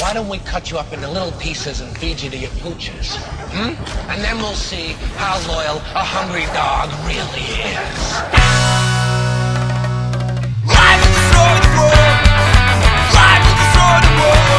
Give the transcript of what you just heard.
why don't we cut you up into little pieces and feed you to your pooches? And then we'll see how loyal a hungry dog really is. Live with the sword of war. Live with the sword of war.